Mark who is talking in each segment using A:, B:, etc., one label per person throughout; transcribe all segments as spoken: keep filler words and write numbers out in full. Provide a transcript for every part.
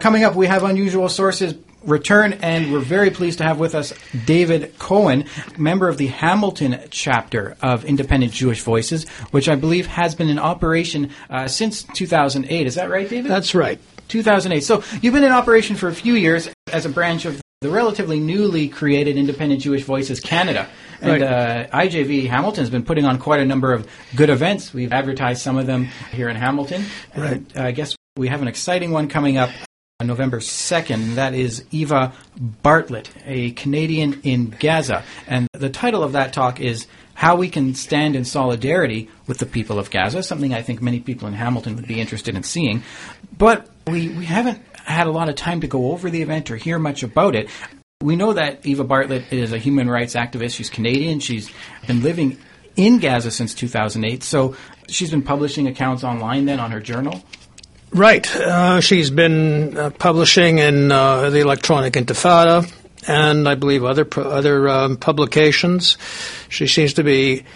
A: coming up, we have Unusual Sources return, and we're very pleased to have with us David Cohen, member of the Hamilton chapter of Independent Jewish Voices, which I believe has been in operation uh, since two thousand eight. Is that right, David?
B: That's right.
A: two thousand eight. So you've been in operation for a few years as a branch of the relatively newly created Independent Jewish Voices Canada. And uh, I J V Hamilton has been putting on quite a number of good events. We've advertised some of them here in Hamilton.
B: Right.
A: And, uh, I guess we have an exciting one coming up on November second. That is Eva Bartlett, a Canadian in Gaza. And the title of that talk is How We Can Stand in Solidarity with the People of Gaza, something I think many people in Hamilton would be interested in seeing. But we, we haven't had a lot of time to go over the event or hear much about it. We know that Eva Bartlett is a human rights activist. She's Canadian. She's been living in Gaza since two thousand eight. So she's been publishing accounts online then on her journal?
B: Right. Uh, she's been uh, publishing in uh, the Electronic Intifada and I believe other other um, publications. She seems to be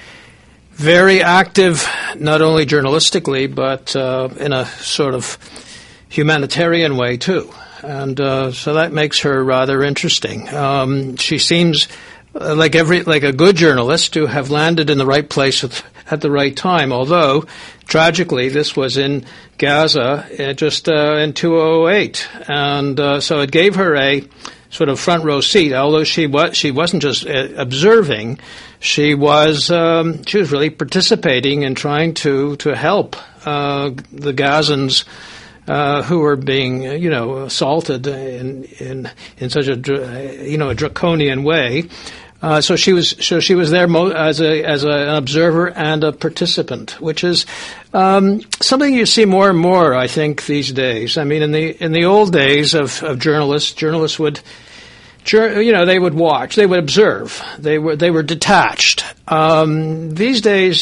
B: very active, not only journalistically, but uh, in a sort of humanitarian way, too. And uh, so that makes her rather interesting. Um, she seems uh, like every like a good journalist to have landed in the right place at, at the right time. Although, tragically, this was in Gaza uh, just uh, in two thousand eight, and uh, so it gave her a sort of front row seat. Although she was she wasn't just uh, observing, she was um, she was really participating in trying to to help uh, the Gazans. Uh, who were being, you know, assaulted in in in such a, you know, a draconian way. Uh, so she was so she was there mo- as a as a, an observer and a participant, which is um, something you see more and more, I think, these days. I mean, in the in the old days of, of journalists, journalists would, you know, they would watch, they would observe, they were they were detached. Um, these days,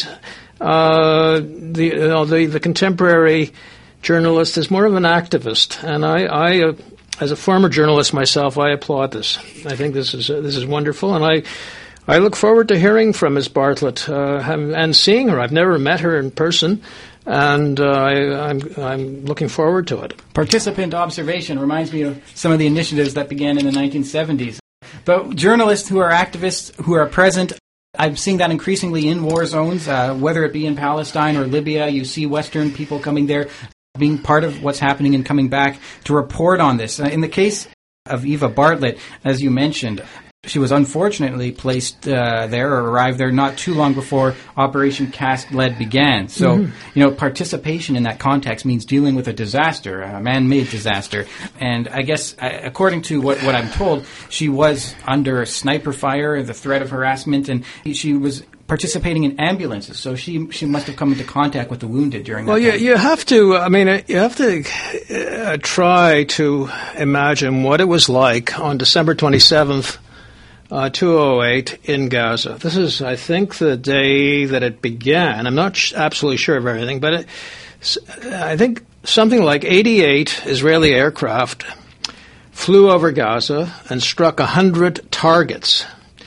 B: uh, the you know, the the contemporary journalist is more of an activist, and I, I uh, as a former journalist myself, I applaud this. I think this is uh, this is wonderful, and I I look forward to hearing from Miz Bartlett uh, and seeing her. I've never met her in person, and uh, I, I'm I'm looking forward to it.
A: Participant observation reminds me of some of the initiatives that began in the nineteen seventies. But journalists who are activists, who are present, I'm seeing that increasingly in war zones, uh, whether it be in Palestine or Libya. You see Western people coming there, being part of what's happening and coming back to report on this. Uh, in the case of Eva Bartlett, as you mentioned, she was unfortunately placed uh, there or arrived there not too long before Operation Cast Lead began. So, mm-hmm. you know, participation in that context means dealing with a disaster, a man-made disaster. And I guess, uh, according to what, what I'm told, she was under sniper fire, the threat of harassment, and she was participating in ambulances, so she she must have come into contact with the wounded during that
B: well,
A: time.
B: Well, you, you have to, I mean, you have to uh, try to imagine what it was like on December twenty-seventh, uh, two thousand eight in Gaza. This is, I think, the day that it began. I'm not sh- absolutely sure of everything, but it, I think something like eighty-eight Israeli aircraft flew over Gaza and struck one hundred targets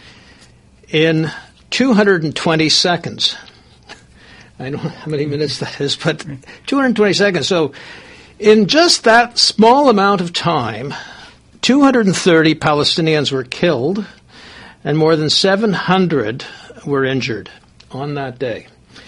B: in two hundred twenty seconds. I don't know how many minutes that is, but two hundred twenty seconds. So in just that small amount of time, two hundred thirty Palestinians were killed and more than seven hundred were injured on that day.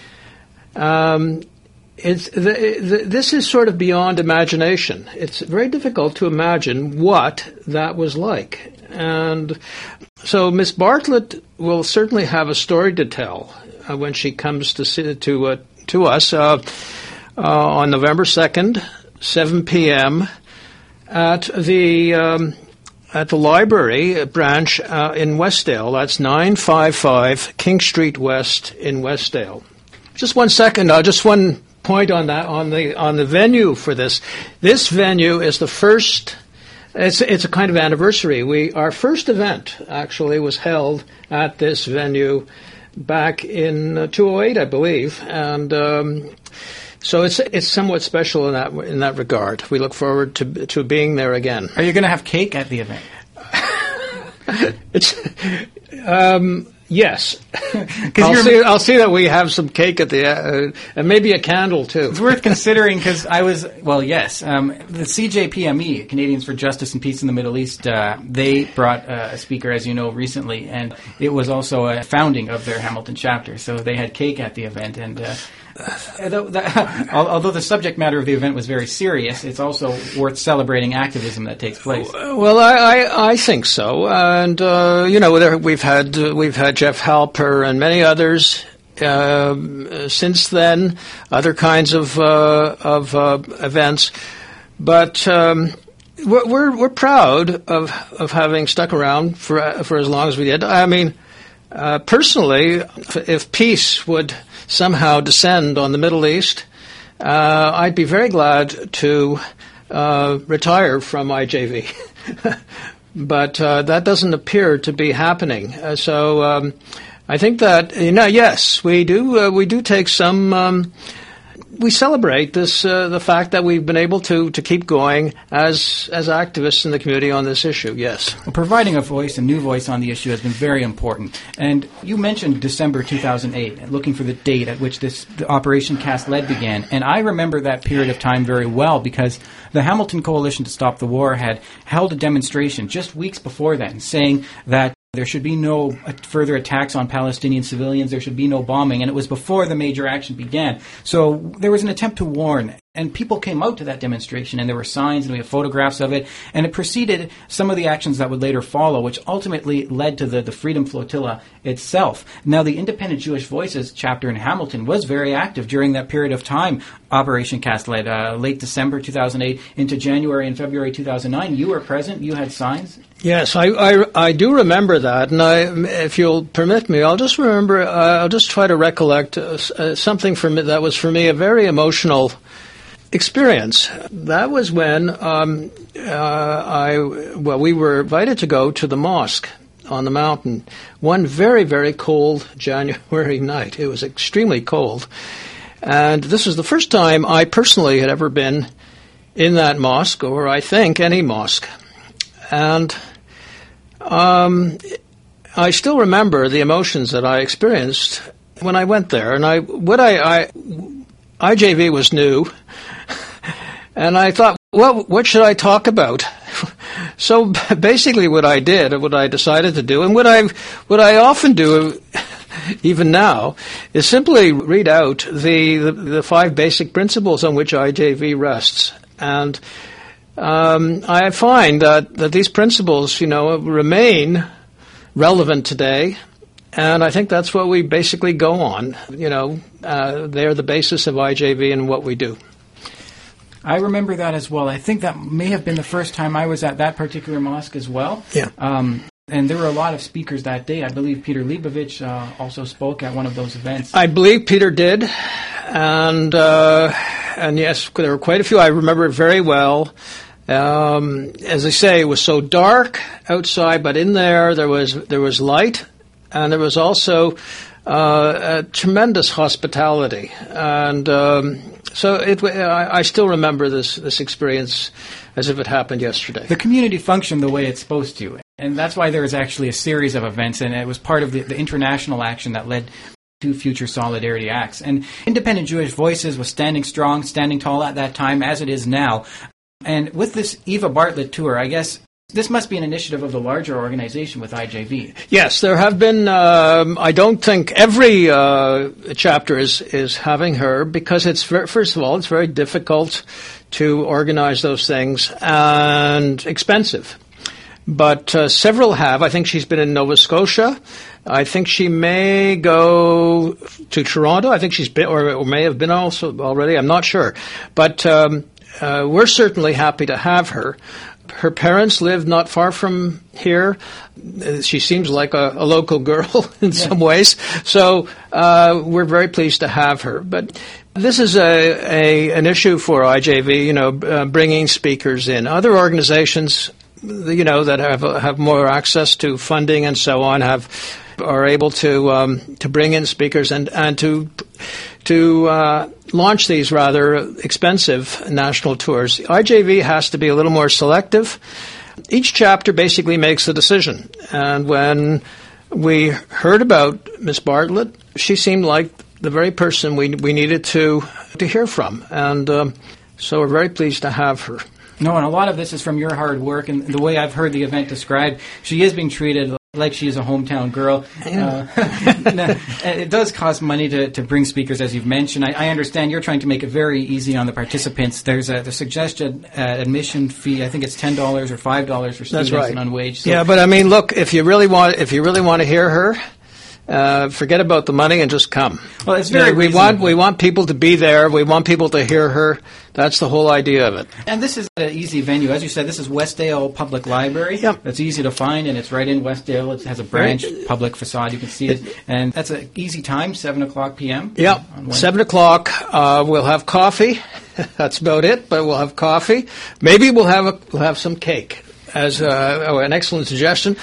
B: Um, it's, the, the, this is sort of beyond imagination. It's very difficult to imagine what that was like. And so Miss Bartlett will certainly have a story to tell uh, when she comes to see, to uh, to us uh, uh, on November second, seven p.m. at the um, at the library branch uh, in Westdale. That's nine fifty-five King Street West in Westdale. Just one second. Uh, just one point on that on the on the venue for this. This venue is the first. It's it's a kind of anniversary. We our first event actually was held at this venue back in uh, two thousand eight, I believe, and um, so it's it's somewhat special in that in that regard. We look forward to to being there again.
A: Are you going to have cake at the event?
B: it's um, Yes. I'll see, I'll see that we have some cake at the, uh, and maybe a candle too.
A: It's worth considering because I was, well, yes, um, the C J P M E, Canadians for Justice and Peace in the Middle East, uh, they brought uh, a speaker, as you know, recently, and it was also a founding of their Hamilton chapter, so they had cake at the event, and uh, although, that, although the subject matter of the event was very serious, it's also worth celebrating activism that takes place.
B: Well, I, I, I think so, and uh, you know, there, we've had uh, we've had Jeff Halper and many others uh, since then, other kinds of uh, of uh, events, but um, we're, we're we're proud of of having stuck around for for as long as we did. I mean, uh, personally, if peace would somehow descend on the Middle East, uh, I'd be very glad to uh, retire from I J V. But uh, that doesn't appear to be happening. Uh, so um, I think that, you know, yes, we do uh, we do take some um, we celebrate this uh, the fact that we've been able to, to keep going as as activists in the community on this issue. Yes,
A: well, providing a voice, a new voice on the issue, has been very important. And you mentioned December two thousand eight, looking for the date at which this the Operation Cast Lead began. And I remember that period of time very well because the Hamilton Coalition to Stop the War had held a demonstration just weeks before then, saying that there should be no further attacks on Palestinian civilians. There should be no bombing. And it was before the major action began. So there was an attempt to warn. And people came out to that demonstration, and there were signs, and we have photographs of it. And it preceded some of the actions that would later follow, which ultimately led to the, the Freedom Flotilla itself. Now, the Independent Jewish Voices chapter in Hamilton was very active during that period of time, Operation Cast Lead, uh, late December two thousand eight into January and February two thousand nine. You were present. You had signs.
B: Yes, I, I, I do remember that, and I, if you'll permit me, I'll just remember, uh, I'll just try to recollect uh, uh, something for me that was for me a very emotional experience. That was when um, uh, I, well, we were invited to go to the mosque on the mountain one very, very cold January night. It was extremely cold, and this was the first time I personally had ever been in that mosque, or I think any mosque, and Um, I still remember the emotions that I experienced when I went there, and I what I, I I J V was new, and I thought, well, what should I talk about? So basically, what I did, what I decided to do, and what I what I often do, even now, is simply read out the the, the five basic principles on which I J V rests, and Um, I find that, that these principles, you know, remain relevant today, and I think that's what we basically go on. You know, uh, they're the basis of I J V and what we do.
A: I remember that as well. I think that may have been the first time I was at that particular mosque as well.
B: Yeah.
A: Um, and there were a lot of speakers that day. I believe Peter Leibovich uh, also spoke at one of those events.
B: I believe Peter did, and uh, and yes, there were quite a few. I remember it very well. Um, as I say, it was so dark outside, but in there there was there was light, and there was also uh, a tremendous hospitality, and um, so it. I, I still remember this this experience as if it happened yesterday.
A: The community functioned the way it's supposed to, and that's why there is actually a series of events, and it was part of the, the international action that led to future Solidarity Acts. And Independent Jewish Voices was standing strong, standing tall at that time, as it is now. And with this Eva Bartlett tour, I guess this must be an initiative of the larger organization with I J V.
B: Yes, there have been, um, I don't think every uh, chapter is, is having her, because it's, very, first of all, it's very difficult to organize those things and expensive. But uh, several have. I think she's been in Nova Scotia. I think she may go to Toronto. I think she's been, or, or may have been also already. I'm not sure. But um, uh, we're certainly happy to have her. Her parents live not far from here. She seems like a, a local girl in yeah. some ways. So uh, we're very pleased to have her. But this is a, a an issue for I J V, you know, uh, bringing speakers in. Other organizations, you know, that have have more access to funding and so on, have are able to um, to bring in speakers and and to to uh, launch these rather expensive national tours. I J V has to be a little more selective. Each chapter basically makes the decision, and when we heard about Miss Bartlett. She seemed like the very person we we needed to to hear from, and um, so we're very pleased to have her.
A: No, and a lot of this is from your hard work, and the way I've heard the event described, she is being treated like she is a hometown girl.
B: Yeah.
A: Uh, it does cost money to, to bring speakers, as you've mentioned. I, I understand you're trying to make it very easy on the participants. There's a the suggested uh, admission fee. I think it's ten dollars or five dollars for students.
B: That's right.
A: And unwaged. So
B: yeah, but I mean, look, if you really want, if you really want to hear her, Uh, forget about the money and just come.
A: Well, it's very
B: yeah, we want we want people to be there. We want people to hear her. That's the whole idea of it.
A: And this is an easy venue. As you said, this is Westdale Public Library.
B: Yep.
A: It's easy to find, and it's right in Westdale. It has a branch
B: Right.
A: public facade. You can see it. And that's an easy time, seven o'clock p.m.
B: Yep, seven o'clock. Uh, we'll have coffee. That's about it. But we'll have coffee. Maybe we'll have a, we'll have some cake. As uh, oh, an excellent suggestion.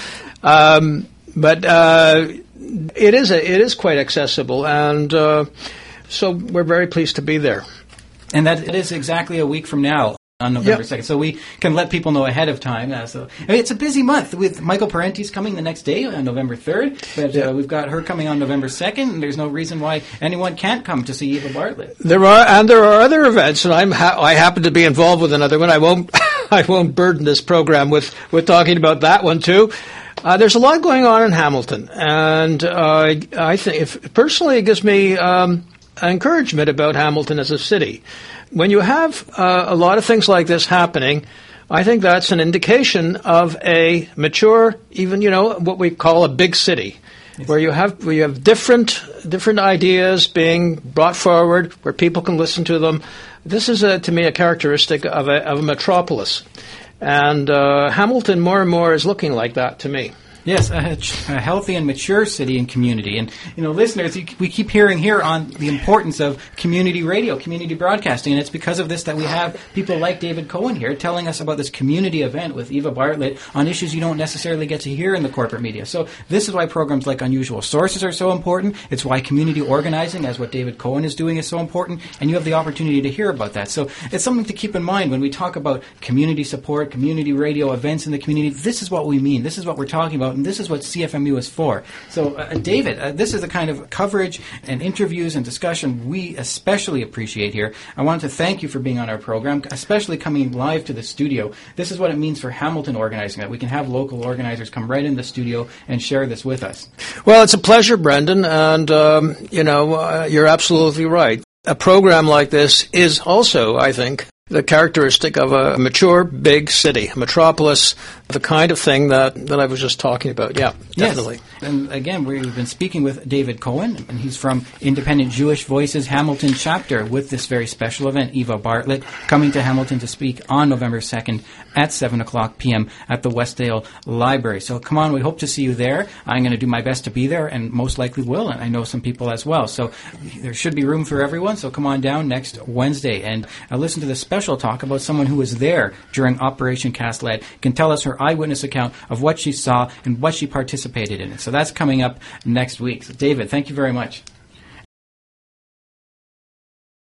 B: Um, but. Uh, It is a, it is quite accessible, and uh, so we're very pleased to be there.
A: And that it is exactly a week from now on November
B: Yep.
A: second. So we can let people know ahead of time. Uh, so I mean, it's a busy month with Michael Parenti's coming the next day on November third, but
B: Yeah.
A: uh, we've got her coming on November second, and there's no reason why anyone can't come to see Eva Bartlett.
B: There are and there are other events, and I'm ha- I happen to be involved with another one. I won't I won't burden this program with, with talking about that one too. Uh, there's a lot going on in Hamilton, and uh, I think, if, personally, it gives me um, encouragement about Hamilton as a city. When you have uh, a lot of things like this happening, I think that's an indication of a mature, even you know, what we call a big city, where you have where you have different different ideas being brought forward, where people can listen to them. This is, a, to me, a characteristic of a, of a metropolis. And uh, Hamilton more and more is looking like that to me.
A: Yes, a, a healthy and mature city and community. And, you know, listeners, you, we keep hearing here on the importance of community radio, community broadcasting, and it's because of this that we have people like David Cohen here telling us about this community event with Eva Bartlett on issues you don't necessarily get to hear in the corporate media. So this is why programs like Unusual Sources are so important. It's why community organizing, as what David Cohen is doing, is so important, and you have the opportunity to hear about that. So it's something to keep in mind when we talk about community support, community radio events in the community. This is what we mean. This is what we're talking about. And this is what C F M U is for. So, uh, David, uh, this is the kind of coverage and interviews and discussion we especially appreciate here. I wanted to thank you for being on our program, especially coming live to the studio. This is what it means for Hamilton organizing, that we can have local organizers come right in the studio and share this with us.
B: Well, it's a pleasure, Brendan, and, um, you know, uh, you're absolutely right. A program like this is also, I think, the characteristic of a mature, big city, a metropolis, the kind of thing that, that I was just talking about. Yeah, definitely.
A: Yes. And again, we've been speaking with David Cohen, and he's from Independent Jewish Voices Hamilton chapter with this very special event, Eva Bartlett, coming to Hamilton to speak on November second at seven o'clock p.m. at the Westdale Library. So come on, we hope to see you there. I'm going to do my best to be there, and most likely will, and I know some people as well. So there should be room for everyone, so come on down next Wednesday and uh, listen to the special talk about someone who was there during Operation Cast Lead, can tell us her eyewitness account of what she saw and what she participated in. So that's coming up next week. So David, thank you very much.